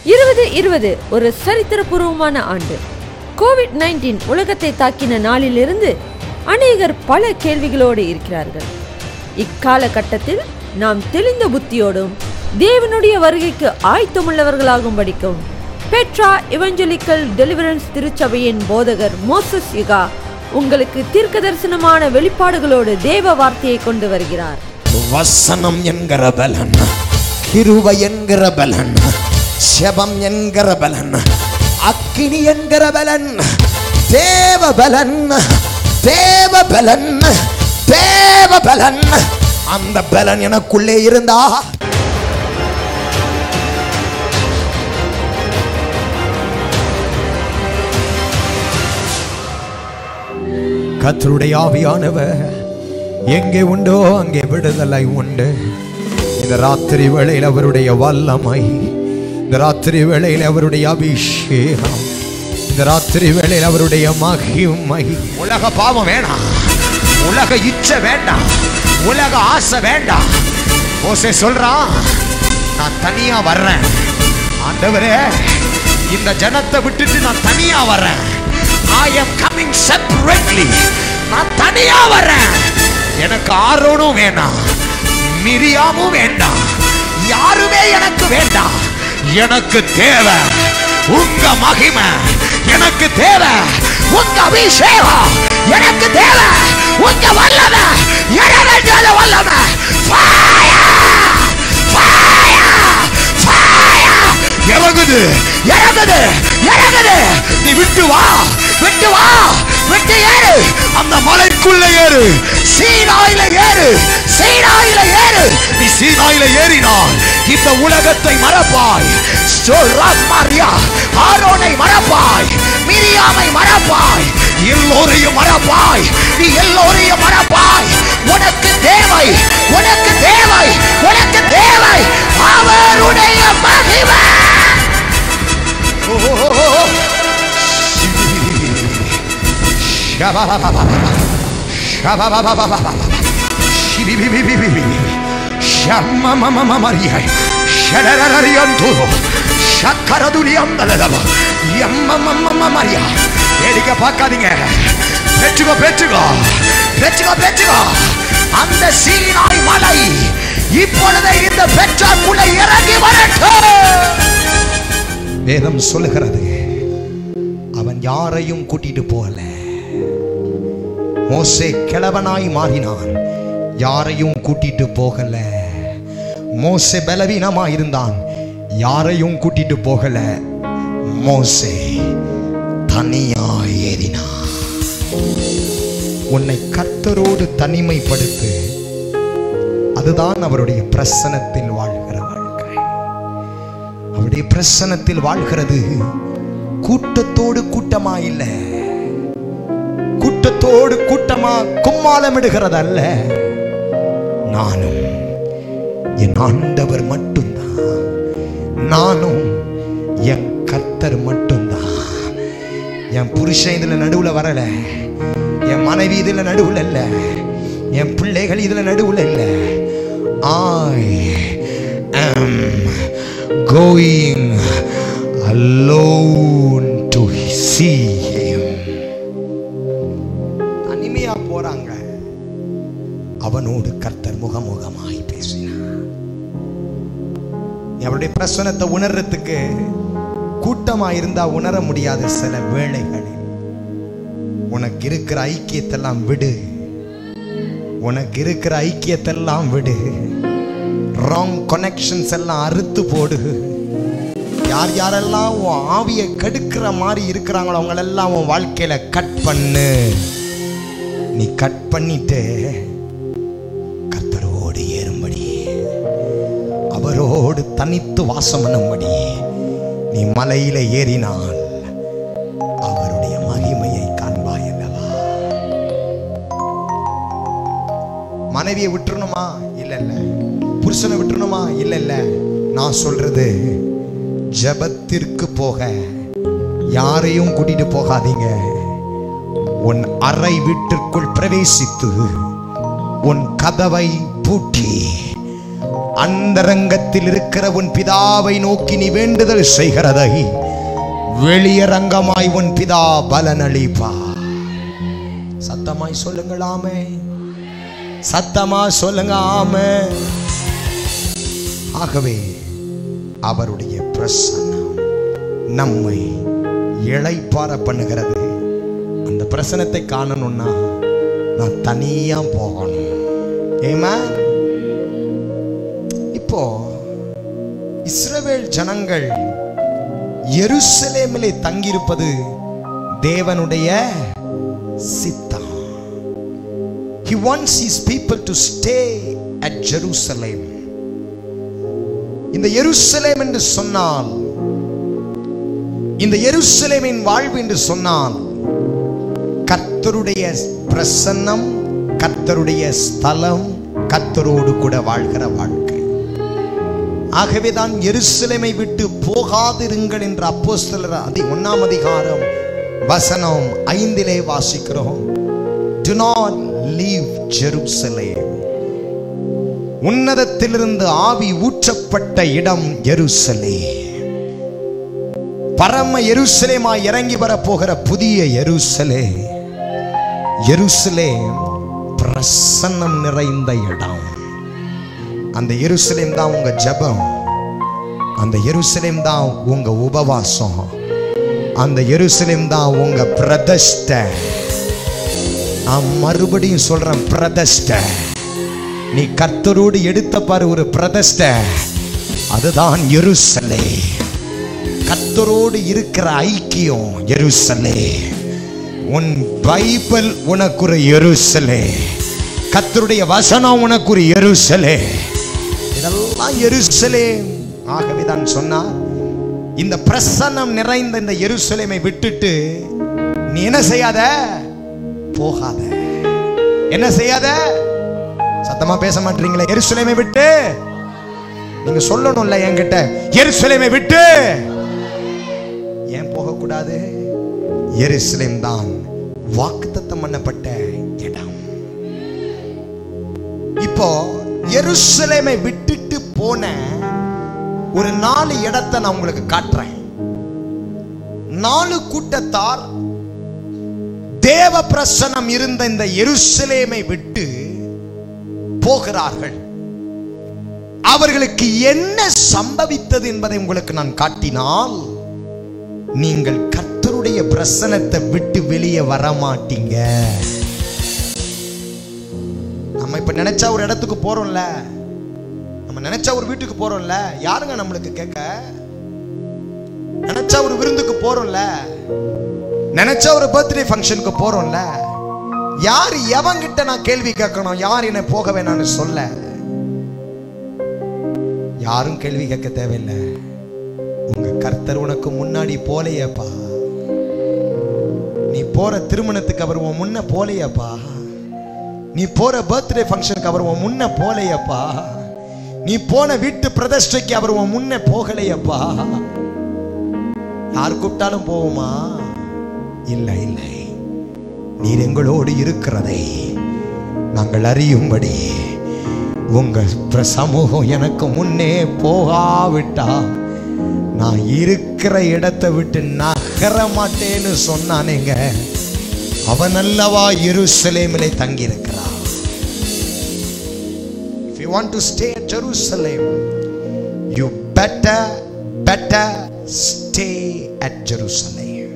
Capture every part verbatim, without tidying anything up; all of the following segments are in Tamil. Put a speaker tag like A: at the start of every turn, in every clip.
A: இருபது இருபது ஒரு சரித்திரபூர்வமான ஆண்டு. கோவிட் நைன்டீன் உலகத்தை தாக்கின நாளிலிருந்து அநேகர் பல கேள்விகளோடு இருக்கிறார்கள். இக்காலகட்டத்தில் நாம் தெளிந்த புத்தியோடும் தேவனுடைய வருகைக்கு ஆயத்தமுள்ளவர்களாகும் படிக்கும் பெட்ரா இவஞ்சலிக்கல் டெலிவரன்ஸ் திருச்சபையின் போதகர் மோசஸ் யுகா உங்களுக்கு தீர்க்க தரிசனமான வெளிப்பாடுகளோடு தேவ வார்த்தையை கொண்டு வருகிறார்.
B: வசனம் என்கிற பலன், கிருபை என்கிற பலன், செபம் என்கிற பலன், அக்கினி என்கிற பலன், தேவ பலன், தேவ பலன், தேவ பலன். அந்த பலன் எனக்குள்ளே இருந்தா கர்த்தருடைய ஆவியானவர் எங்கே உண்டோ அங்கே விடுதலை உண்டு. இந்த ராத்திரி வேளையில் அவருடைய வல்லமை, இந்த ராத்திரி வேளையில் அவருடைய அபிஷேகம், இந்த ராத்திரி வேளையில் அவருடைய மகிமை. உலக பாவம் வேண்டாம், உலக இச்சை வேண்டாம், உலக ஆசை வேண்டாம். மோசே சொல்றான், நான் தனியா வர்றேன் ஆண்டவரே, இந்த ஜனத்தை விட்டுட்டு நான் தனியா வர்றேன். I am coming separately. நான் தனியா வர்றேன். எனக்கு ஆரோனும் வேண்டாம், மிரியாமும் வேண்டாம், யாருமே எனக்கு வேண்டாம். எனக்கு தேவை உங்க மகிமை, எனக்கு தேவை உங்க அபிஷேகம், எனக்கு தேவை உங்க வல்லமை, இறைவனால வல்லமை. Fire! Fire! Fire! இறங்குது, இறங்குது, இறங்குது. நீ விட்டு வா, விட்டு வா, விட்டு ஏறு, அந்த மலைக்குள்ள ஏறு, சீனாயில ஏறு, சீனாயில ஏறு. நீ சீனாயில ஏறினால் இந்த உலகத்தை மறப்பாய். மரியா ஆரோனை மறப்பாய், மிரியாமை மறப்பாய், எல்லோரையும் மறப்பாய். நீ எல்லோரையும் மறப்பாய். உனக்கு தேவை, உனக்கு தேவை, உனக்கு தேவை அவருடைய மகிமை. பார்க்காதீங்க, பெற்றுக்கோ, பெற்றுக்கோ, பெற்றுக்கோ, பெற்றுக்கோ. அந்த சீனாய் மலை இப்பொழுது இந்த பெற்றாக்குள்ள இறங்கி வரட்டும். வேதம் சொல்லுகிறது, அவன் யாரையும் கூட்டிட்டு போகல. மோசே கிழவனாய் மாறினான், யாரையும் கூட்டிட்டு போகல. மோசே பலவீனமா இருந்தான், யாரையும் கூட்டிட்டு போகல. மோசே தனியா ஏறினான். உன்னை கர்த்தரோடு தனிமைப்படுத்து. அதுதான் அவருடைய பிரசன்னத்தில் வாழ்கிற வாழ்க்கை. அவருடைய பிரசன்னத்தில் வாழ்கிறது கூட்டத்தோடு கூட்டமா இல்ல, கூட்டத்தோடு கூட்டமா கும்மாளமிடுகிறது அல்ல. நானும் என் ஆண்டவர் மட்டும்தான், நானும் என் கர்த்தர் மட்டும்தான். என் புருஷன் இதுல நடுவுல வரல, என் மனைவி இதுல நடுவுல இல்ல, என் பிள்ளைகள் இதுல நடுவுல இல்ல. I am going alone to see him. தனிமையா போறாங்க. அவனோடு கர்த்தர் முகமுகமாய் பேசினார். அவருடைய பிரசன்னத்தை உணர்றதுக்கு கூட்டமா இருந்தா உணர முடியாது. சில வேளைகளில் உனக்கு இருக்கிற ஐக்கியத்தெல்லாம் விடு, உனக்கு இருக்கிற ஐக்கியத்தெல்லாம் விடு. ராங் கனெக்ஷன்ஸ் எல்லாம் அறுத்து போடு. யார் யாரெல்லாம் உன் ஆவியை கெடுக்கிற மாதிரி இருக்கிறாங்களோ அவங்களெல்லாம் உன் வாழ்க்கையில கட் பண்ணு. நீ கட் பண்ணிட்டு கர்த்தரோடு ஏறும்படி, அவரோடு தனித்து வாசம் பண்ணும்படி நீ மலையில ஏறினால் அவருடைய மகிமையை காண்பாய் அல்லவா. மனைவியை விட்டுறணுமா? இல்ல இல்ல. புருஷனை விட்டுறணுமா? இல்ல இல்ல. நான் சொல்றது, ஜெபத்திற்கு போக யாரையும் கூட்டிட்டு போகாதீங்க. உன் அறை வீட்டிற்குள் பிரவேசித்து உன் கதவை பூட்டி அந்தரங்கத்தில் இருக்கிற உன் பிதாவை நோக்கி நீ வேண்டுதல் செய்கிறதை வெளியரங்கமாய் உன் பிதா பலனளிப்பா. சத்தமாய் சொல்லுங்கள் ஆமென். சத்தமா சொல்லுங்க ஆமென். ஆகவே அவருடைய பிரசன்னம் நம்மை இளைப்பாற பண்ணுகிறது. அந்த பிரசன்னத்தை காணணும்னா நான் தனியா போகணும். ஆமென். இப்போ இஸ்ரவேல் ஜனங்கள் எருசலேமிலே தங்கியிருப்பது தேவனுடைய சித்தம். He wants his people to stay at Jerusalem. இந்த எருசலேம் என்று சொன்னால், இந்த எருசலேமின் வாழ்வு என்று சொன்னால் கர்த்தருடைய பிரசன்னம், கர்த்தருடைய ஸ்தலம், கர்த்தரோடு கூட வாழ்கிற வாழ்க்கை. ஆகவேதான் எருசலேமை விட்டு போகாதிருங்கள் என்ற அப்போஸ்தலர் அதி ஒன்னாம் அதிகாரம் வசனம் ஐந்திலே வாசிக்கிறோம். Do not leave Jerusalem. உன்னதத்திலிருந்து ஆவி ஊற்றப்பட்ட இடம் எருசலேம். பரம எருசலேமாய் இறங்கி வர போகிற புதிய எருசலேம். எருசலேம் பிரசன்னம் நிறைந்த இடம். அந்த எருசலேம் தான் உங்க ஜெபம். அந்த எருசலேம் தான் உங்க உபவாசம். அந்த எருசலேம் தான் உங்க பிரதிஷ்டை. நான் மறுபடியும் சொல்றேன், பிரதிஷ்டை. நீ கர்த்தரோடு எடுத்த பாரு ஒரு பிரதிஷ்டை, அதுதான் எருசலேம். கர்த்தரோடு இருக்கிற ஐக்கியம் எருசலேம். உன் பைபிள் உனக்கு ஒரு எருசலேம். கர்த்தருடைய வசனம் உனக்கு ஒரு எருசலேம். இதெல்லாம் எருசலேம். ஆகவே தான் சொன்னார், இந்த பிரசன்னம் நிறைந்த இந்த எருசலேமை விட்டுட்டு நீ என்ன செய்யாத, போகாத. என்ன செய்யாத? சத்தமா பேச மாட்டீங்களே. எருசலேமை விட்டு நீங்க சொல்லணும்ல என்கிட்ட, எருசலேமை விட்டு ஏன் போக கூடாது? எருசலேம் தான் வாக்குத்தத்தம் பண்ணப்பட்ட இடம். இப்போ எருசலேமை விட்டுட்டு போன ஒரு நாலு இடத்தை நான் உங்களுக்கு காட்டுறேன். நாலு கூட்டத்தார் தேவ பிரசன்னம் இருந்த இந்த எருசலேமை விட்டு போகிறார்கள். அவர்களுக்கு என்ன சம்பவித்தது என்பதை உங்களுக்கு நான் காட்டினால் நீங்கள் கர்த்தருடைய பிரசன்னத்தை விட்டு வெளியே வர மாட்டீங்க. நம்ம இப்ப நினைச்சா ஒரு இடத்துக்கு போறோம்ல, நம்ம நினைச்சா ஒரு வீட்டுக்கு போறோம்ல, யாருங்க நம்மளுக்கு கேட்க? நினைச்சா ஒரு விருந்துக்கு போறோம்ல, நினைச்சா ஒரு பர்த்டே ஃபங்க்ஷனுக்கு போறோம்ல, யார் எவங்கிட்ட நான் கேள்வி கேட்கணும்? யார் என்ன போக வேணாம்னு சொல்ல? யாரும் கேள்வி கேட்க தேவையில்லை. உங்க கர்த்தர் உனக்கு முன்னாடி போலையப்பா. நீ போற திருமணத்துக்கு அவர் உன் முன்ன போலையப்பா. நீ போற பர்த்டே ஃபங்க்ஷனுக்கு அவர் உன் முன்ன போலையப்பா. நீ போன வீட்டு பிரதிஷ்டைக்கு அவர் உன் முன்ன போகலையப்பா. யார் கூப்பிட்டாலும் போவோமா? இல்லை இல்லை. நீர் எங்களோடு இருக்கிறதை நாங்கள் அறியும்படி உங்க சமூகம் எனக்கு முன்னே போகாவிட்டா நான் இருக்கிற இடத்தை விட்டு நகர மாட்டேன்னு சொன்னானேங்க, அவன் அல்லவா எருசலேமிலே தங்கி இருக்கிறான். If you want to stay at Jerusalem, you better better stay at Jerusalem.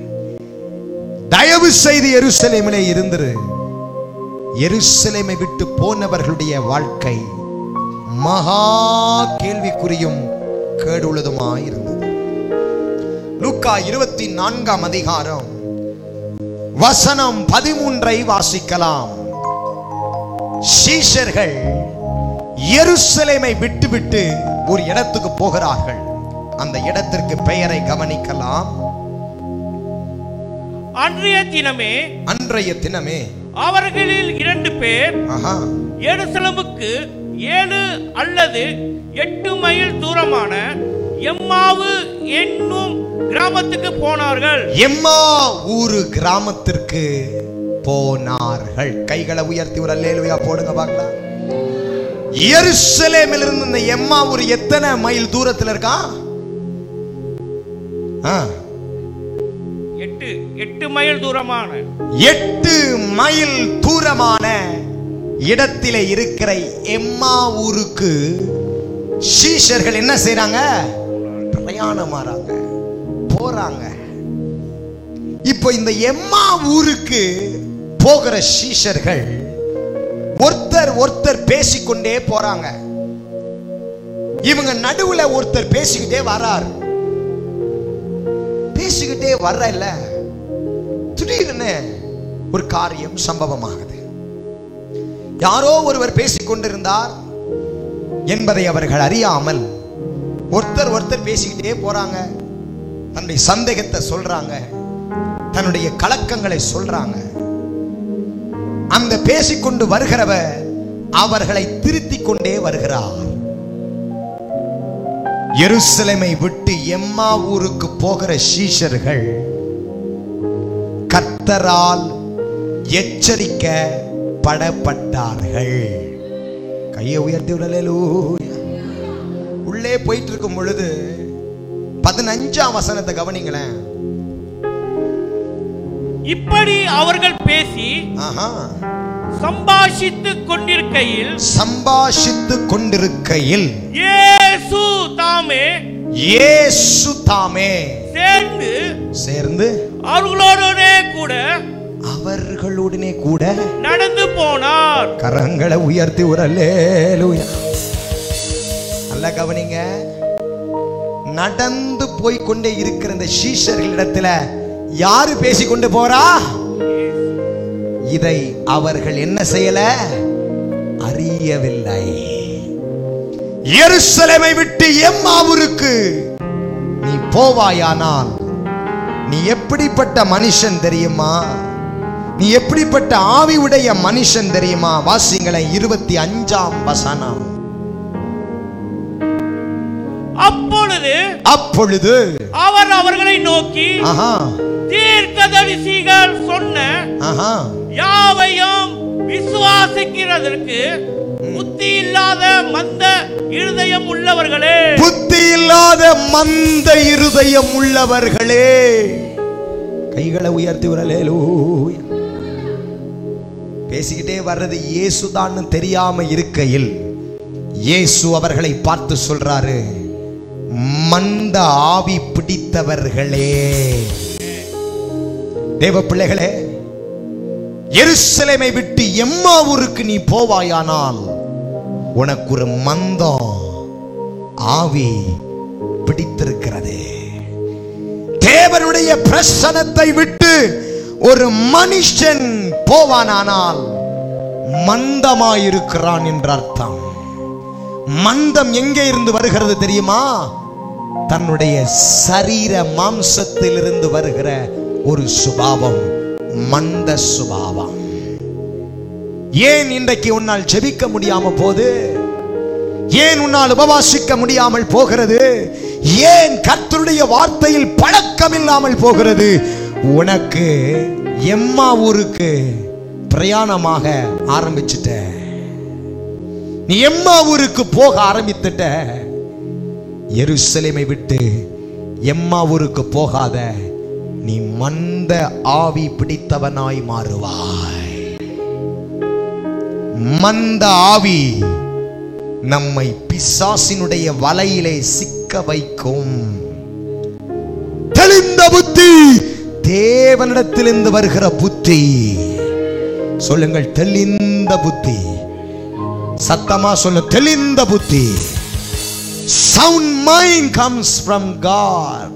B: தயவு செய்து எருசலேமிலே இருந்திரு. எருசலேமை விட்டு போனவர்களுடைய வாழ்க்கை மகா கேள்விக்குறியும் கேடுள்ளதுமாய் இருந்தது. லூக்கா இருபத்தி நான்காம் அதிகாரம் வசனம் பதிமூன்றை வாசிக்கலாம். சீஷர்கள் எருசலேமை விட்டுவிட்டு ஒரு இடத்துக்கு போகிறார்கள். அந்த இடத்திற்கு பெயரை கவனிக்கலாம்.
C: அன்றைய தினமே
B: அன்றைய தினமே
C: அவர்களில் இரண்டு பேர் எருசலேமுக்கு ஏழு அல்லது எட்டு மைல் தூரமான எம்மாவு என்னும் கிராமத்துக்கு போனார்கள்.
B: எம்மா ஊரு கிராமத்திற்கு போனார்கள். கைகளை உயர்த்தி ஒரு அல்லேலூயா போடுங்க பார்க்கலாம். எருசலேமிலிருந்து இந்த எம்மாவூர் எத்தனை மைல் தூரத்தில் இருக்கான்?
C: எட்டு எட்டு மைல் தூரமான
B: எட்டு மைல் தூரமான இடத்திலே இருக்கிற எம்மாவூருக்கு சீஷர்கள் என்ன செய்றாங்க? பிரயாணமாறாங்க, போறாங்க. இப்போ இந்த எம்மாவூருக்கு போகிற சீஷர்கள் ஒருத்தர் ஒருத்தர் பேசிக்கொண்டே போறாங்க. இவங்க நடுவுல ஒருத்தர் பேசிக்கிட்டே வர்றார். பேசிக்கிட்டே வர்ற இல்ல, திடீர்னு ஒரு காரியம் சம்பவமாகுது. யாரோ ஒருவர் பேசிக்கொண்டிருந்தார் என்பதை அவர்கள் அறியாமல் ஒருத்தர் ஒருத்தர் பேசிக்கிட்டே போறாங்க. தன்னுடைய சந்தேகத்தை சொல்றாங்க, தன்னுடைய கலக்கங்களை சொல்றாங்க. அந்த பேசிக்கொண்டு வருகிறவர் அவர்களை திருத்திக் கொண்டே வருகிறார். எருசலேமை விட்டு எம்மாவூருக்கு போகிற சீஷர்கள் கர்த்தரால் எச்சரிக்கப்படப்பட்டார்கள். கையை உயர்த்தி அல்லேலூயா. உள்ளே போயிட்டு இருக்கும் பொழுது பதினஞ்சாம் வசனத்தை கவனிங்களேன்.
C: இப்படி அவர்கள் பேசி சம்பாஷித்துக் கொண்டிருக்கையில்
B: சம்பாஷித்துக் கொண்டிருக்கையில்
C: இயேசு தாமே
B: இயேசு தாமே
C: சேர்ந்து
B: சேர்ந்து
C: அவர்களோடே கூட
B: அவர்களுடனே கூட
C: நடந்து போனார்.
B: கரங்களை உயர்த்தி ஒரு அல்லேலூயா. நல்ல கவனிங்க. நடந்து போய் கொண்டே இருக்கிற இந்த சீஷர்களிடத்துல யாரு பேசிக்கொண்டு போறா? இதை அவர்கள் என்ன செய்யல? அறியவில்லை. எருசலேமை விட்டு எம்மாவூருக்கு நீ போவாயானால் நீ எப்படிப்பட்ட மனுஷன் தெரியுமா? நீ எப்படிப்பட்ட ஆவி உடைய மனுஷன் தெரியுமா? வாசிங்களை இருபத்தி அஞ்சாம் வசனம்.
C: அப்பொழுது
B: அப்பொழுது
C: அவர் அவர்களை நோக்கி தீர்க்கதரிசிகள் சொன்ன யாவையும் விசுவாசிக்கிறதற்கு புத்தி இல்லாத மந்த இருதயம் உள்ளவர்களே,
B: புத்தி இல்லாத மந்த இருதயம் உள்ளவர்களே. கைகளை உயர்த்தி அல்லேலூயா. பேசிக்கிட்டே வர்றது இயேசுதான் தெரியாம இருக்கையில் இயேசு அவர்களை பார்த்து சொல்றாரு, மந்த ஆவி பிடித்தவர்களே. தேவ பிள்ளைகளே, எருசலேமை விட்டு எம்மாவூருக்கு நீ போவாயானால் உனக்கு ஒரு மந்தம் ஆவி பிடித்திருக்கிறது. தேவனுடைய பிரசன்னத்தை விட்டு ஒரு மனுஷன் போவானானால் மந்தமாயிருக்கிறான் என்ற அர்த்தம். மந்தம் எங்கே இருந்து வருகிறது தெரியுமா? தன்னுடைய சரீர மாம்சத்தில் இருந்து வருகிற ஒரு சுபாவம், மந்த சுபாவம். ஏன் இன்றைக்கு உன்னால் ஜெபிக்க முடியாம போது? ஏன் உன்னால் உபவாசிக்க முடியாமல் போகிறது? ஏன் கர்த்தருடைய வார்த்தையில் பழக்கம் இல்லாமல் போகிறது? உனக்கு எம்மாவூருக்கு பிரயாணமாக ஆரம்பிச்சிட்ட. நீ எம்மாவூருக்கு போக ஆரம்பித்துட்ட. எருசலேமை விட்டு எம்மாவூருக்கு போகாத, நீ மந்த ஆவி பிடித்தவனாய் மாறுவாய். மந்த ஆவி நம்மை பிசாசினுடைய வலையிலே சிக்க வைக்கும். தெளிந்த புத்தி தேவனிடத்திலிருந்து வருகிற புத்தி. சொல்லுங்கள், தெளிந்த புத்தி. சத்தமா சொல்லு, தெளிந்த புத்தி. Sound mind comes from God.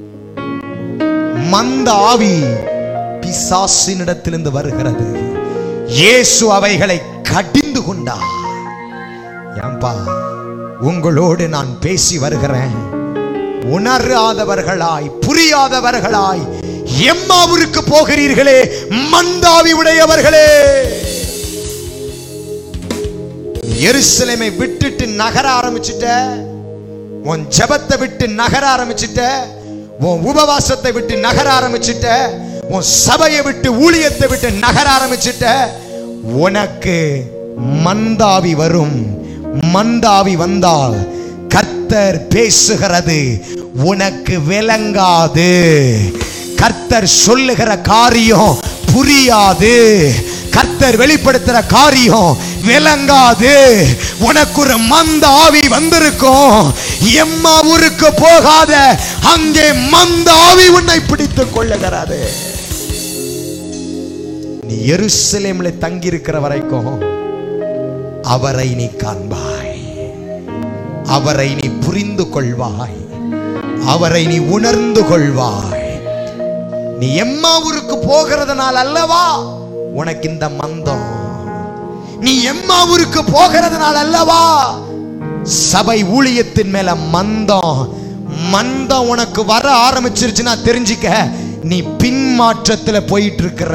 B: மந்த ஆவி பிசாசினிடத்திலிருந்து வருகிறது. இயேசு அவைகளை கடிந்து கொண்டார். ஏன்பா, உங்களோடு நான் பேசி வருகிறேன். உணராதவர்களாய் புரியாதவர்களாய் எம்மாவூருக்கு போகிறீர்களே, மந்தாவி உடையவர்களே. எருசலேமை விட்டுட்டு நகர ஆரம்பிச்சிட்ட. உன் ஜெபத்தை விட்டு நகர ஆரம்பிச்சிட்ட. உன் உபவாசத்தை விட்டு நகர ஆரம்பிச்சிட்ட. உன் சபையை விட்டு ஊழியத்தை விட்டு நகர ஆரம்பிச்சிட்ட. உனக்கு மந்தாவி வரும். மந்தாவி வந்தால் கர்த்தர் பேசுகிறது உனக்கு விளங்காது. கர்த்தர் சொல்லுகிற காரியம் புரியாது. கர்த்தர் வெளிப்படுத்துற காரியம் விளங்காது. உனக்கு ஒரு மந்த ஆவி வந்திருக்கும். எம்மா ஊருக்கு போகாத, அங்கே மந்த ஆவி உன்னை பிடித்துக் கொள்ளுகிறது. நீ எருசலேமிலே தங்கி இருக்கிற வரைக்கும் அவரை நீ காண்பாய், அவரை நீ புரிந்து கொள்வாய், அவரை நீ உணர்ந்து கொள்வாய். நீ எம்மா ஊருக்கு போகிறதுனால அல்லவா உனக்கு இந்த மந்தம். நீ எம்மா ஊருக்கு போகிறதுனால அல்லவா சபை ஊழியத்தின் மேல மந்தம். மந்தம் உனக்கு வர ஆரம்பிச்சிருச்சுன்னா தெரிஞ்சுக்க, நீ பின்மாற்றத்துல போயிட்டு இருக்கிற.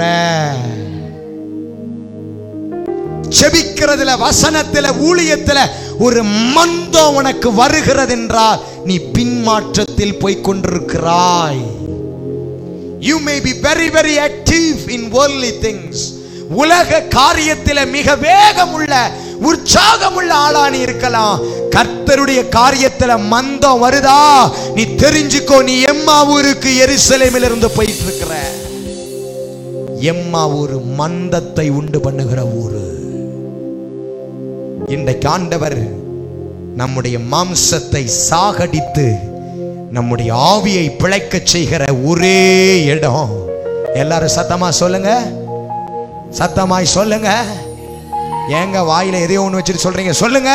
B: செபிக்கிறதுல, வசனத்துல, ஊழியத்துல ஒரு மந்தம் உனக்கு வருகிறது என்றால் நீ பின்மாற்றத்தில் போய் கொண்டிருக்கிறாய். You may be very very active in worldly things. உலக காரியத்தில் மிக வேகமுள்ள உற்சாகமுள்ள ஆளானி இருக்கலாம். கர்த்தருடைய காரியத்தில் மந்தம் வருதா, நீ தெரிஞ்சுக்கோ, நீ எம்மா ஊருக்கு எருசலேமில் இருந்து போயிட்டு இருக்கிற. எம்மா ஊரு மந்தத்தை உண்டு பண்ணுகிற ஊரு. இன்றைக்கு ஆண்டவர் நம்முடைய மாம்சத்தை சாகடித்து நம்முடைய ஆவியை பிழைக்க செய்கிற ஒரே இடம். எல்லாரும் சத்தமா சொல்லுங்க, சத்தமாய் சொல்லுங்க. ஏங்க வாயில எதையோ ஒண்ணு வச்சுட்டு சொல்றீங்க? சொல்லுங்க,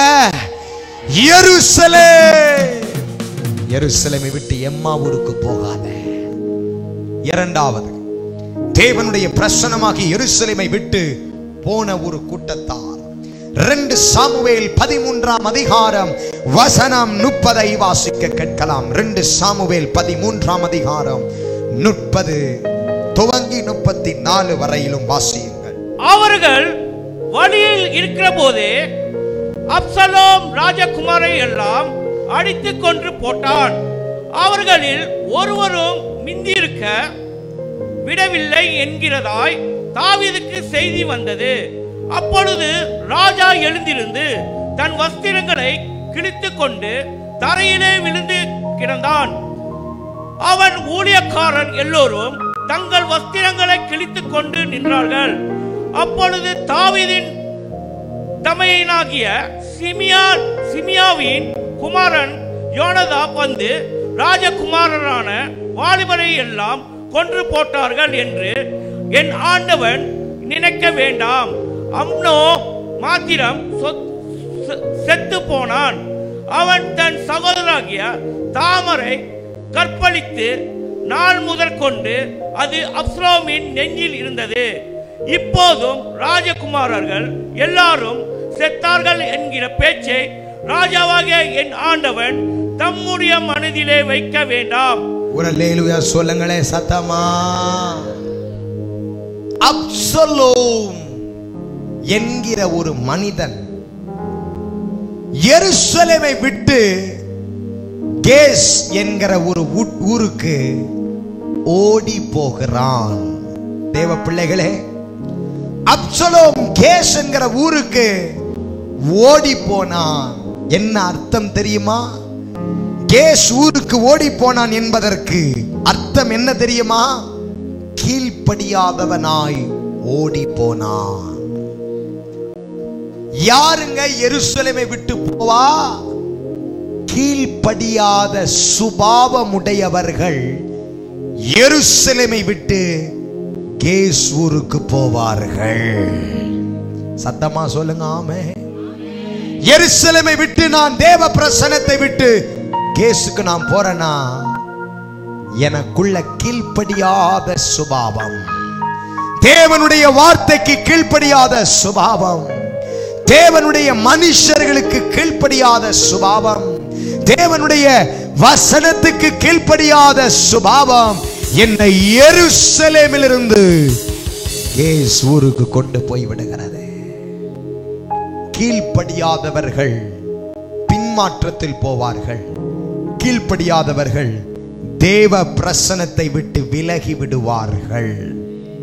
B: எருசலேம். எருசலேமை விட்டு எம்மா ஊருக்கு போகாத. இரண்டாவது, தேவனுடைய பிரசன்னமாகி எருசலேமை விட்டு போன ஒரு கூட்டத்தார். ரெண்டு சாமுவேல் பதிமூன்றாம் அதிகாரம் வசனம் முப்பதை வாசிக்க கேட்கலாம். ரெண்டு சாமுவேல் பதிமூன்றாம் அதிகாரம் முப்பது துவங்கி முப்பத்தி நாலு வரையிலும் வாசியுங்கள்.
C: அவர்கள் வழியில் இருக்கிற போதே அப்சலோம் ராஜகுமாரை எல்லாம் அடித்து கொன்று போட்டான். அவர்களில் ஒருவரும் மிந்திருக்க விடவில்லை என்கிறதாய் தாவீதுக்கு செய்தி வந்தது. அப்பொழுது ராஜா எழுந்திருந்து தன் வஸ்திரங்களை கிழித்து கொண்டு தரையிலே விழுந்து கிடந்தான். அவன் ஊழியக்காரன் எல்லோரும் தங்கள் வஸ்திரங்களை கிழித்து கொண்டு நின்றார்கள். அப்பொழுது தாவீதின் தமையனாகிய சிமியா சிமியாவின் குமாரன் யோனதாப் வந்து ராஜகுமாரரான வாலிபரை எல்லாம் கொன்று போட்டார்கள் என்று என் ஆண்டவன் நினைக்க வேண்டாம். அம்னோ மாத்திரம் செத்து போனான். அவன் தன் சகோதராகிய தாமரை கற்பழித்து நாள் முதற் கொண்டு அது அப்சலோமின் நெஞ்சில் இருந்தது. இப்போதும் ராஜகுமாரர்கள் எல்லாரும் செத்தார்கள் என்கிற பேச்சை ராஜாவாகிய என் ஆண்டவன் தம்முடைய மனதிலே வைக்க வேண்டாம்.
B: ஒரு அல்லேலூயா சொல்லுங்களே சத்தமா. அப்சலோம் என்கிற ஒரு மனிதன் எருசலேமை விட்டு கேஸ் என்கிற ஒரு ஊருக்கு ஓடி போகிறான். தேவ பிள்ளைகளே, அப்சலோம் கேஸ் என்கிற ஊருக்கு ஓடி போனான். என்ன அர்த்தம் தெரியுமா? கேஸ் ஊருக்கு ஓடி போனான் என்பதற்கு அர்த்தம் என்ன தெரியுமா? கீழ்ப்படியாதவனாய் ஓடி போனான். யாருங்க எருசலேமை விட்டு போவா? கீழ்ப்படியாத சுபாவமுடையவர்கள் எருசலேமை விட்டு கேஸ் ஊருக்கு போவார்கள். சத்தமா சொல்லுங்க ஆமென். எருசலேமை விட்டு நான் தேவ பிரசன்னத்தை விட்டு கேஸுக்கு நான் போறேனா, எனக்குள்ள கீழ்ப்படியாத சுபாவம், தேவனுடைய வார்த்தைக்கு கீழ்ப்படியாத சுபாவம், தேவனுடைய மனுஷர்களுக்கு கீழ்ப்படியாத சுபாவம், தேவனுடைய வசனத்துக்கு கீழ்ப்படியாத சுபாவம் என்னை எருசலேமில் இருந்து கேஸ் ஊருக்கு கொண்டு போய் விடுகிறது. கீழ்ப்படியாதவர்கள் பின்மாற்றத்தில் போவார்கள். கீழ்ப்படியாதவர்கள் தேவ பிரசன்னத்தை விட்டு விலகி விடுவார்கள்.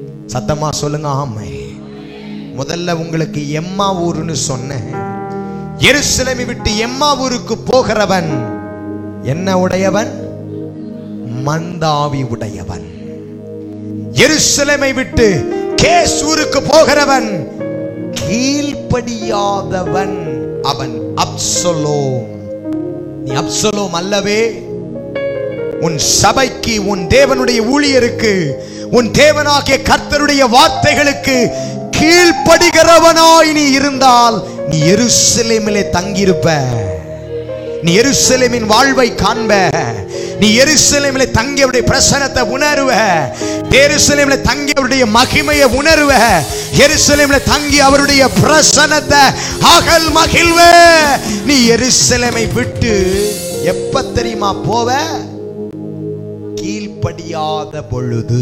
B: சத்தமா சொல்லுங்க ஆமென். முதல்ல உங்களுக்கு எம்மா ஊருன்னு சொன்னேன். எருசலேமை விட்டு எம்மாவூருக்கு போகிறவன் என்ன உடையவன்? மந்தாவி உடையவன். எருசலேமை விட்டு கேசூருக்கு போகிறவன் கீழ்ப்படியாதவன், அவன் அப்சலோம். நீ அப்சலோம் அல்லவே. உன் சபைக்கு, உன் தேவனுடைய ஊழியருக்கு, உன் தேவனாகிய கர்த்தருடைய வார்த்தைகளுக்கு கீழ்ப்படுகிறவனாய் நீ இருந்தால் நீ எருசலேமிலே தங்கியிருப்ப. நீ எருசலேமின் வாழ்வை காண்ப. நீ எருசலேமிலே தங்கியவருடைய பிரசன்னத்தை உணர்வ. எருசலேமிலே தங்கியவருடைய மகிமையை உணர்வ. எருசலேமிலே தங்கி அவருடைய பிரசன்னத்தை அகல் மகிழ்வ. நீ எருசலேமை விட்டு எப்ப தெரியுமா போவ? கீழ்ப்படியாத பொழுது.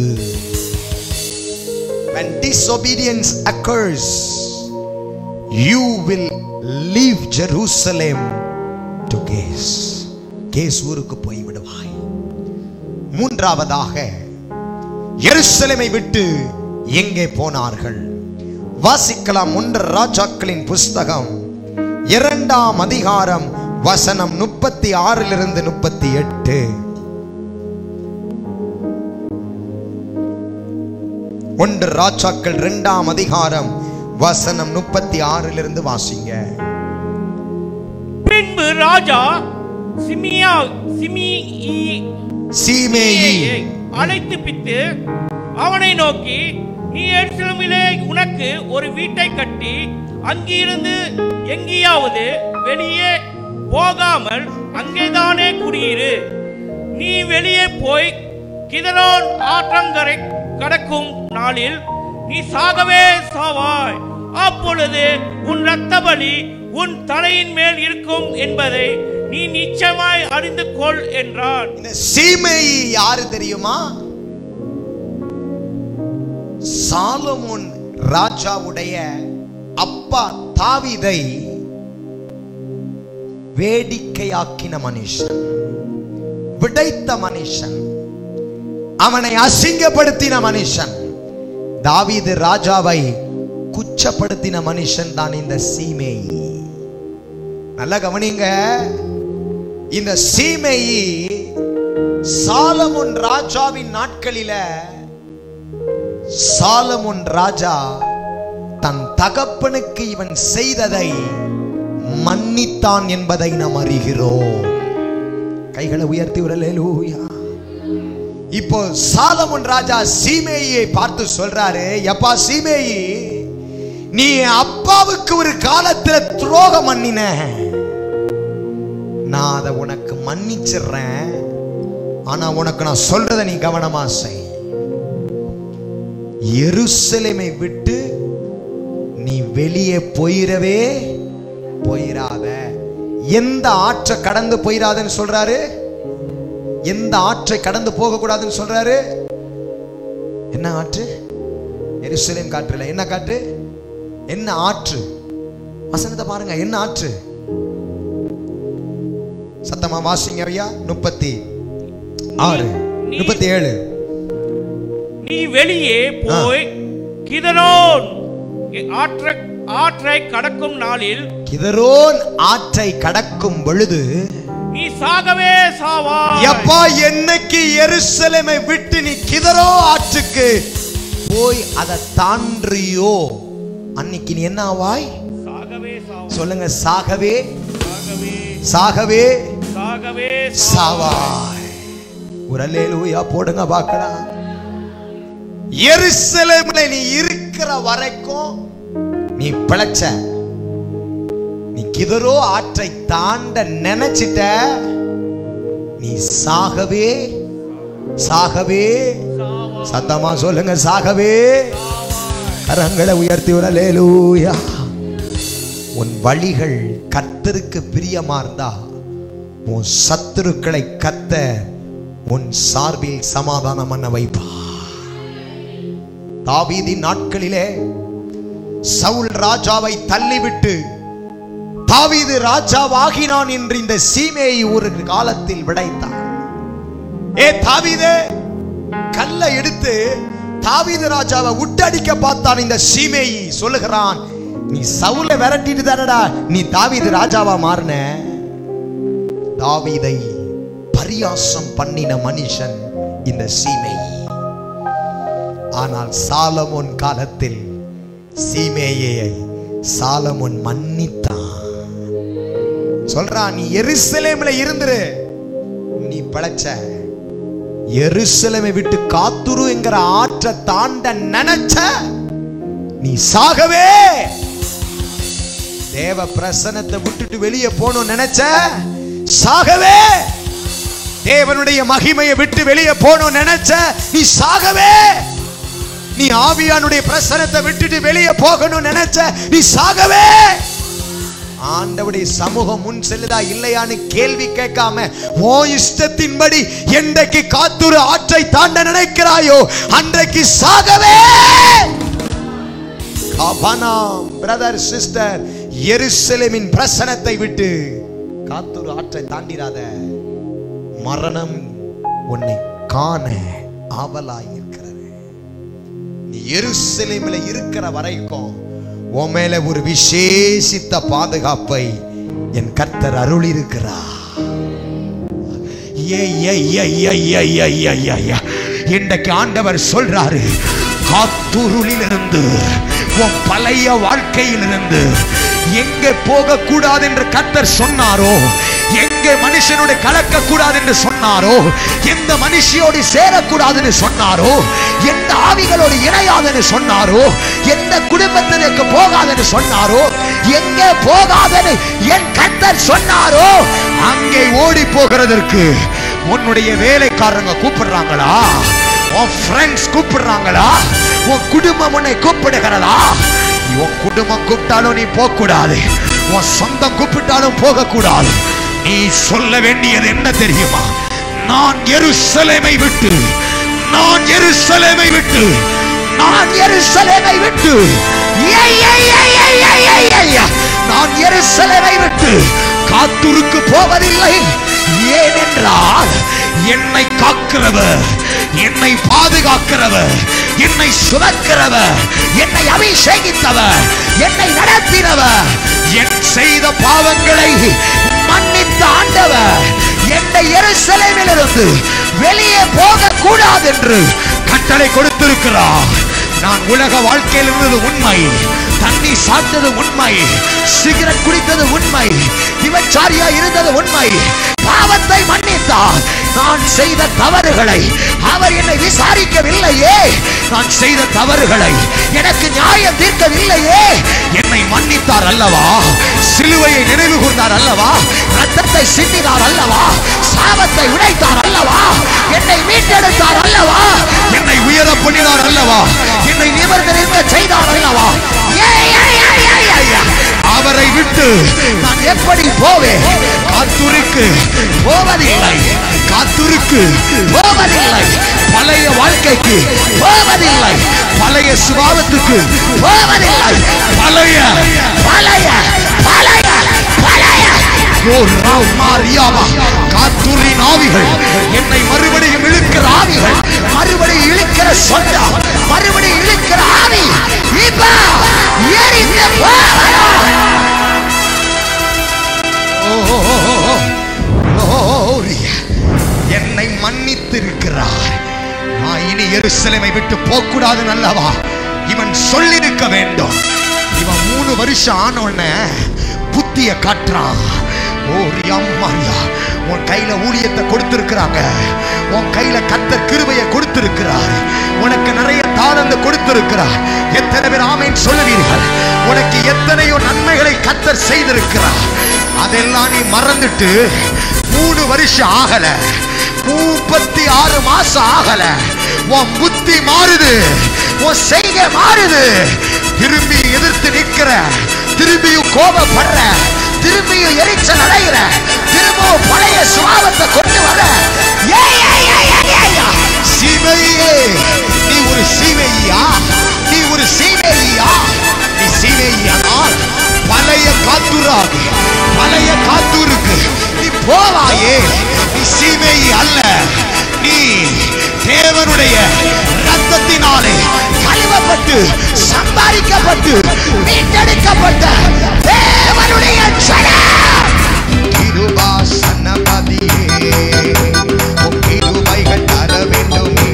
B: When disobedience occurs, you will leave Jerusalem to Gaze. Gaza ஊருக்கு போய் விடுவாய். மூன்றாவதாக எருசலேமை விட்டு எங்கே போனார்கள்? வாசிக்கலாம். ஒன்று ராஜாக்களின் புஸ்தகம் இரண்டாம் அதிகாரம் வசனம் முப்பத்தி ஆறிலிருந்து முப்பத்தி எட்டு. ஒன்று ராஜாக்கள் இரண்டாம் அதிகாரம் வசனம் முப்பத்தி ஆறிலிருந்து வாசிங்க.
C: பின்பு ராஜா சிமியா சீமேயி அழைத்து பித்து அவனை நோக்கி, நீ எருசலேமிலே உனக்கு ஒரு வீட்டை கட்டி அங்கிருந்து எங்கேயாவது வெளியே போகாமல் அங்கேதானே குடியிரு. நீ வெளியே போய் கிதரோன் ஆற்றங்கரை கடக்கும் நாளில் நீ சாகவே சாவாய். அப்பொழுது உன் இரத்த பலி உன் தலையின் மேல் இருக்கும் என்பதை நீ நிச்சயமாய் அறிந்து கொள் என்றான்.
B: இந்த சீமேயி யாரு தெரியுமா? சாலமோன் ராஜாவுடைய அப்பா தாவீதை வேடிக்கையாக்கின மனுஷன், விடைத்த மனுஷன், அவனை அசிங்கப்படுத்தின மனுஷன். தாவீது ராஜாவை குச்சப்படுத்தின மனுஷன் தான் இந்த சீமேயி. நல்ல கவனிங்க. இந்த சீமேயி சாலமோன் ராஜாவின் நாட்களில சாலமோன் ராஜா தன் தகப்பனுக்கு இவன் செய்ததை மன்னித்தான் என்பதை நாம் அறிகிறோம். கைகளை உயர்த்தி ஒரு அல்லேலூயா. இப்போ சாலமோன் ராஜா சீமேயியை பார்த்து சொல்றாரு, எப்பா சீமேயி, நீ அப்பாவுக்கு ஒரு காலத்துல துரோகம் பண்ணின, நான் அதை உனக்கு மன்னிச்சிடுறேன். ஆனா உனக்கு நான் சொல்றதை நீ கவனமா செய். எருசலேமை விட்டு நீ வெளியே போயிடவே போயிராத. எந்த ஆற்றை கடந்து போயிராதன்னு சொல்றாரு? எந்த ஆற்றை கடந்து போக கூடாதுன்னு சொல்றாரு? என்ன ஆற்று? எருசலேம் காற்றுல என்ன காற்று? என்ன ஆற்று? வசனத்தை பாருங்க. என்ன ஆற்று? சத்தமா வாசிங்க ஐயா. முப்பத்தி ஆறு முப்பத்தி ஏழு.
C: நீ வெளியே போய் கிதரோன் ஆற்றை ஆற்றை கடக்கும் நாளில்
B: கிதரோன் ஆற்றை கடக்கும் பொழுது
C: நீ சாகவே சாவாய்.
B: எப்பா என்னைக்கு எருசலேமை விட்டு நீ கிதரோ ஆற்றுக்கு போய் அதை தாண்டியோ அன்னைக்கு நீ என்ன ஆவாய்?
C: சாகவே சாவாய்.
B: சொல்லுங்க. சாகவே
C: சாகவே
B: சாகவே
C: சாகவே
B: சாவாய். ஒரு அல்லேலூயா போடுங்க பார்க்கலாம். எருசலேமில நீ இருக்கிற வரைக்கும் நீ பிழைச்ச. நீ கிதரோ ஆற்றை தாண்ட நினைச்சிட்ட, நீ சாகவே சாகவே. சத்தமா சொல்லுங்க. சாகவே. கரங்களை உயர்த்தி ஒரு அல்லேலூயா. உன் வழிகள் கர்த்தருக்கு பிரியமா இருந்தா உன் சத்துருக்களை கர்த்தர் உன் சார்பில் சமாதானம் பண்ண வைப்பா. தாவீதின் நாட்களிலே சவுல் ராஜாவை தள்ளிவிட்டு தாவீது ராஜாவாகினான் என்று இந்த சீமேயி ஒரு காலத்தில் விடைத்தான். ஏ தாவீதே, கல்லை எடுத்து தாவீது ராஜாவை உட்டடிக்க பார்த்தான். இந்த சீமேயி சொல்லுகிறான், நீ சவுலை விரட்டிட்டு தானடா நீ தாவீது ராஜாவா மாறின. தாவீதை பரியாசம் பண்ணின மனுஷன் இந்த சீமை. ஆனால் சாலமோன் காலத்தில் சீமேயை சாலமோன் மன்னித்தான். சொல்றான், நீ எருசலேம்ல இருந்துரு, நீ பிழைச்ச. எருசலேமை விட்டு காத்துரு என்கிற ஆற்றை தாண்ட நினைச்ச, நீ சாகவே. தேவ பிரசன்னத்தை விட்டுட்டு வெளியே போகணும் நினைச்ச, சாகவே. தேவனுடைய மகிமையை விட்டு வெளியே போகணும் நினைச்ச, நீ சாகவே. நீ ஆவியானுடைய பிரசன்னத்தை விட்டுட்டு வெளியே போகணும் நினைச்ச, நீ சாகவே. ஆண்டவருடைய சமூகம் முன் செல்லுதா இல்லையான்னு கேள்வி கேட்காம ஓ இஷ்டத்தின்படி என்றைக்கு காத்துரு ஆற்றை தாண்ட நினைக்கிறாயோ அன்றைக்கு சாகவே. பிரதர் சிஸ்டர், எருசலேமின் பிரசன்னத்தை விட்டு காத்துரு ஆற்றை தாண்டிராத. மரணம் உன்னை காண ஆவலாய் இருக்கிறது. நீ எருசலேமில் இருக்கிற வரைக்கும் உன் மேல ஒரு விசேஷித்த பாதுகாப்பை என் கர்த்தர் அருள் இருக்கிறார். இன்றைக்கு ஆண்டவர் சொல்றாரு, காத்துருளில் இருந்து உன் பழைய வாழ்க்கையிலிருந்து எங்கே போக கூடாது என்று கர்த்தர் சொன்னாரோ, எங்கே மனுஷனோடு கலக்க கூடாது என்று சொன்னாரோ, எந்த மனுஷியோடு சேரக்கூடாதுன்னு சொன்னாரோ, எந்த ஆவிகளோடு இணையாதுன்னு சொன்னாரோ, எந்த குடும்பத்திற்கு போகாதுன்னு சொன்னாரோ, எங்கே போகாதுன்னு என் கர்த்தர் சொன்னாரோ அங்கே ஓடி போகிறதற்கு உன்னுடைய வேலைக்காரங்க கூப்பிடுறாங்களா, உன் ஃப்ரெண்ட்ஸ் கூப்பிடுறாங்களா, உன் குடும்பம் உன்னை கூப்பிடுகிறதா? உன் குடும்பம் கூப்பிட்டாலும் நீ போக கூடாது, உன் சொந்தம் கூப்பிட்டாலும் போக கூடாது. நீ சொல்ல வேண்டியது என்ன தெரியுமா? நான் எருசலேமை விட்டு நான் எருசலேமை விட்டு நான் எருசலேமை விட்டு நான் எருசலேமை விட்டு காத்துருக்கு போவதில்லை. ஏனென்றால் என்னை காக்கிறவர், என்னை பாதுகாக்கிறவர், என்னை சுமக்கிறவர், என்னை அபிஷேகித்தவர், என்னை நடத்தினவர், என் செய்த பாவங்களை மன்னித்த ஆண்டவர் என்னை எருசலேமிலிருந்து வெளியே போக கூடாது என்று கட்டளை கொடுத்திருக்கிறார். நான் உலக வாழ்க்கையில் இருந்தது உண்மை, தண்ணி சாப்பிட்டது உண்மை, சிகரெட் குடித்தது உண்மை, விபச்சாரியா இருந்தது உண்மை. பாவத்தை மன்னித்தார். நான் செய்த தவறுகளை அவர் என்னை விசாரிக்கவில்லையே, நான் செய்த தவறுகளை எனக்கு நியாயம் தீர்க்கவில்லையே, என்னை மன்னித்தார் அல்லவா, சிலுவையை நினைவு கூர்ந்தார் அல்லவா, ரத்தத்தை சிந்தினார் அல்லவா, சாபத்தை உடைத்தார் அல்லவா, என்னை மீட்டெடுத்தார் அல்லவா, என்னை உயர பண்ணினார் அல்லவா, என்னை நிமிர்ந்து நிற்க செய்தார் அல்லவா. அவரை விட்டு நான் எப்படி போவேன்? காத்துருக்கு போவதில்லை, காத்துருக்கு போவதில்லை, பழைய வாழ்க்கைக்கு போவதில்லை, பழைய சுபாவத்துக்கு போவதில்லை, பழைய பழைய பழைய பழைய காத்தூரின் ஆவிகள், என்னை மறுபடியும் இழுக்கிற ஆவிகள், மறுபடியும் இழுக்கிற சொந்தம், மறுபடியும் இழுக்கிற ஆவி இப்ப எரிந்து என்னை மன்னித்திருக்கிறார். நான் இனி எருசலேமை விட்டு போகக்கூடாது அல்லவா இவன் சொல்லிருக்க வேண்டும். இவன் மூணு வருஷம் ஆனோன்னு புத்திய காட்டுறான். உன் கையில ஊழியத்தை கொடுத்திருக்கிறாங்க, உன் கையில கர்த்தர் கிருபையை கொடுத்திருக்கிறார், உனக்கு நிறைய தாளந்து கொடுத்திருக்கிறார். எத்தனை பேர் ஆமென் சொல்லுவீர்கள்? உனக்கு எத்தனையோ நன்மைகளை கர்த்தர் செய்திருக்கிறார். அதெல்லாம் நீ மறந்துட்டு மூணு வருஷம் ஆகல, முப்பத்தி ஆறு மாசம் ஆகல, உன் புத்தி மாறுது, உன் செய்கை மாறுது. திரும்பி எதிர்த்து நிற்கிற, திரும்பியும் கோபப்படுற, திரும்பியும் எரிச்சல் அடைகிற, திரும்பவும் பழைய சுபாவத்தை கொண்டு வர. சீமையே, நீ ஒரு சீமையா? நீ ஒரு சீமையா? நீ சீமையானால் பழைய காத்தூராக, பழைய காத்தூருக்கு நீ போவாயே. நீ சீமை அல்ல, நீ தேவனுடைய ரத்தத்தினாலே கழுவப்பட்டு சம்பாதிக்கப்பட்டு மீட்டெடுக்கப்பட்ட தேவனுடைய ஜனம். கிருபாசனபதியே உம் கிருபைகள் தர வேண்டுமே.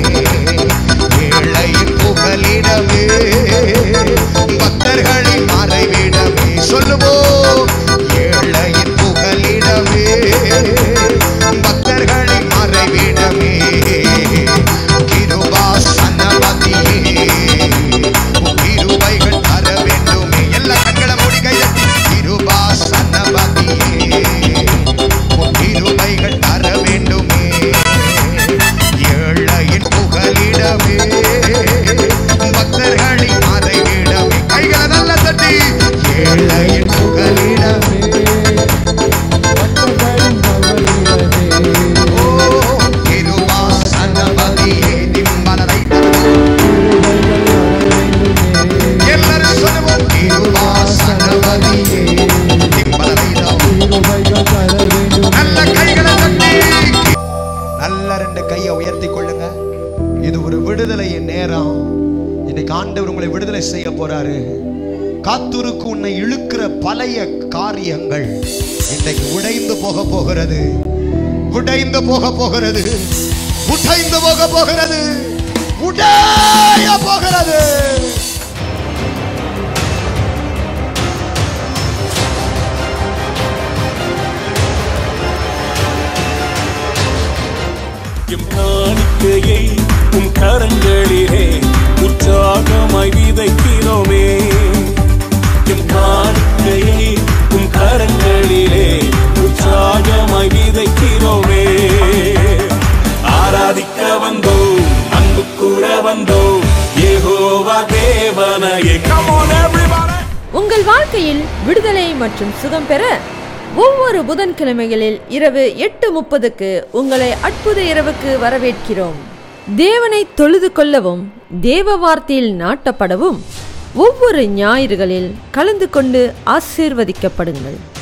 B: ஏழையின் புகலிடமே, பக்தர்களின் மறைவிடமே. சொல்லுவோம். ஏழையின் புகலிடமே, பக்தர்களின் மறைவிடமே. கிருபாசனபதியே உம் கிருபைகள் தர வேண்டுமே. எல்லா கண்களை மூடி கைதட்டி கிருபாசனபதியே உம் கிருபைகள் தர வேண்டுமே. ஏழையின் புகலிடமே, பக்தர்களின் மறைவிடமே. கைகளை நல்ல தட்டி ஏழையின் புகலிடமே. ஓ கிருபாசனபதியே திம்பலரை எல்லாரும் சொல்லுவோம். கிருபாசனபதியே திம்பலரை நல்ல கைகளை தட்டி நல்ல ரெண்டு கையை உயர்த்தி கொள்ளுங்க. இது ஒரு விடுதலையின் நேரம். இன்னைக்கு ஆண்டவர் உங்களை விடுதலை செய்ய போறாரு. காத்துருக்கு உன்னை இழுக்கிற பழைய காரியங்கள் இன்றைக்கு உடைந்து போக போகிறது. உடைந்து போக போகிறது. உடைந்து போக போகிறது. உடைய போகிறது.
D: எம் காணிக்கையை உம் கரங்களிலே உற்சாகமாய் விதைக்கிறோமே. எம் காணிக்கையை உம் கரங்களிலே உற்சாகமாய் விதைக்கிறோமே. ஆராதிக்க வந்தோம், அன்பு கூற வந்தோம், யெகோவா தேவனையே. Come on everybody.
A: உங்கள் வாழ்க்கையில் விடுதலை மற்றும் சுகம் பெற ஒவ்வொரு புதன்கிழமைகளில் இரவு எட்டு முப்பதுக்கு உங்களை அற்புத இரவுக்கு வரவேற்கிறோம். தேவனை தொழுது கொள்ளவும் தேவ வார்த்தையில் நாட்டப்படவும் ஒவ்வொரு ஞாயிறுகளில் கலந்து கொண்டு ஆசீர்வதிக்கப்படுங்கள்.